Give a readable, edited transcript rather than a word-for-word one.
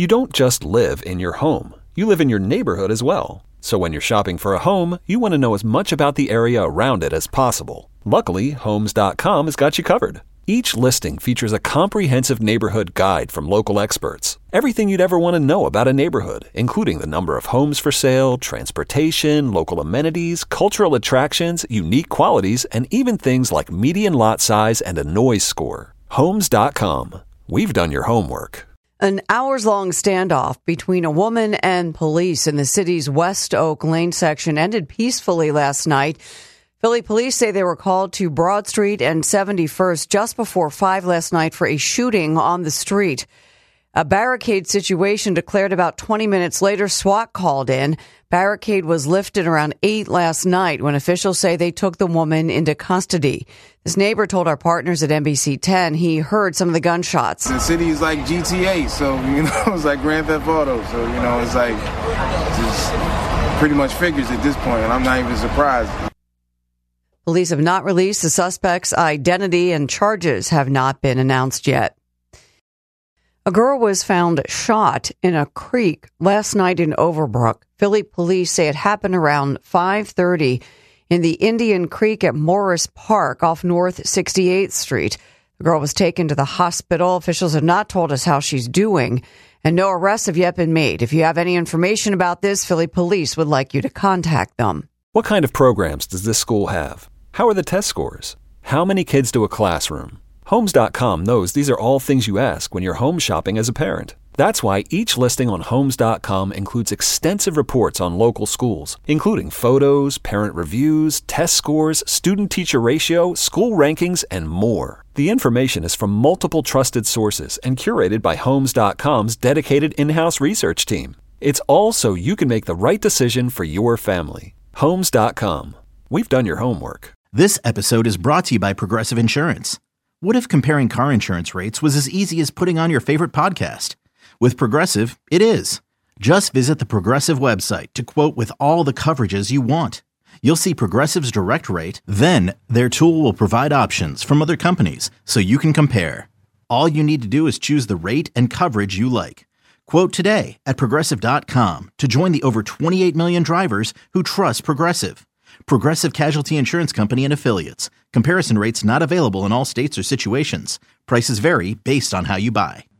You don't just live in your home. You live in your neighborhood as well. So when you're shopping for a home, you want to know as much about the area around it as possible. Luckily, Homes.com has got you covered. Each listing features a comprehensive neighborhood guide from local experts. Everything you'd ever want to know about a neighborhood, including the number of homes for sale, transportation, local amenities, cultural attractions, unique qualities, and even things like median lot size and a noise score. Homes.com. We've done your homework. An hours-long standoff between a woman and police in the city's West Oak Lane section ended peacefully last night. Philly police say they were called to Broad Street and 71st just before 5 last night for a shooting on the street. A barricade situation declared about 20 minutes later. SWAT called in. Barricade was lifted around 8 last night when officials say they took the woman into custody. This neighbor told our partners at NBC 10 he heard some of the gunshots. The city is like GTA, so, it's like Grand Theft Auto. So, it's like just pretty much figures at this point, and I'm not even surprised. Police have not released the suspect's identity and charges have not been announced yet. A girl was found shot in a creek last night in Overbrook. Philly police say it happened around 5:30 in the Indian Creek at Morris Park off North 68th Street. The girl was taken to the hospital. Officials have not told us how she's doing, and no arrests have yet been made. If you have any information about this, Philly police would like you to contact them. What kind of programs does this school have? How are the test scores? How many kids do a classroom? Homes.com knows these are all things you ask when you're home shopping as a parent. That's why each listing on Homes.com includes extensive reports on local schools, including photos, parent reviews, test scores, student-teacher ratio, school rankings, and more. The information is from multiple trusted sources and curated by Homes.com's dedicated in-house research team. It's all so you can make the right decision for your family. Homes.com. We've done your homework. This episode is brought to you by Progressive Insurance. What if comparing car insurance rates was as easy as putting on your favorite podcast? With Progressive, it is. Just visit the Progressive website to quote with all the coverages you want. You'll see Progressive's direct rate, then their tool will provide options from other companies so you can compare. All you need to do is choose the rate and coverage you like. Quote today at Progressive.com to join the over 28 million drivers who trust Progressive. Progressive Casualty Insurance Company and Affiliates. Comparison rates not available in all states or situations. Prices vary based on how you buy.